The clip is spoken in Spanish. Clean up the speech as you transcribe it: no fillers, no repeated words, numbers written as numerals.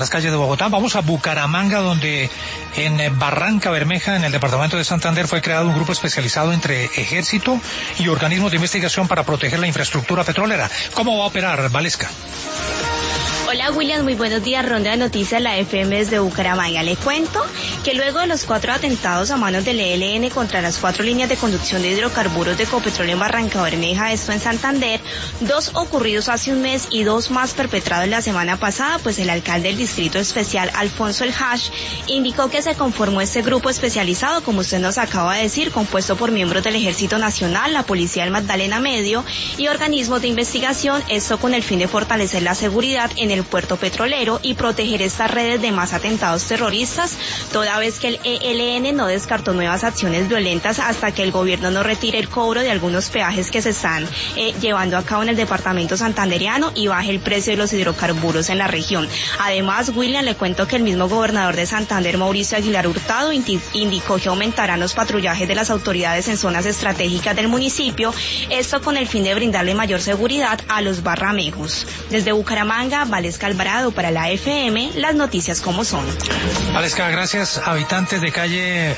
Las calles de Bogotá. Vamos a Bucaramanga, donde en Barranca Bermeja, en el departamento de Santander, fue creado un grupo especializado entre ejército y organismos de investigación para proteger la infraestructura petrolera. ¿Cómo va a operar, Valesca? Hola William, muy buenos días. Ronda de noticias, la FM desde Bucaramanga. Le cuento que luego de los 4 atentados a manos del ELN contra las 4 líneas de conducción de hidrocarburos de Ecopetrol en Barranca Bermeja, esto en Santander, 2 ocurridos hace un mes y 2 más perpetrados la semana pasada, pues el alcalde del Distrito Especial, Alfonso El Hash, indicó que se conformó este grupo especializado, como usted nos acaba de decir, compuesto por miembros del Ejército Nacional, la Policía del Magdalena Medio y organismos de investigación, esto con el fin de fortalecer la seguridad en el puerto petrolero y proteger estas redes de más atentados terroristas, toda vez que el ELN no descartó nuevas acciones violentas hasta que el gobierno no retire el cobro de algunos peajes que se están llevando a cabo en el departamento santandereano y baje el precio de los hidrocarburos en la región. Además, William, le cuento que el mismo gobernador de Santander, Mauricio Aguilar Hurtado, indicó que aumentarán los patrullajes de las autoridades en zonas estratégicas del municipio, esto con el fin de brindarle mayor seguridad a los barramejos. Desde Bucaramanga, Valesca Alvarado para la FM, las noticias como son. Valesca, gracias. Habitantes de calle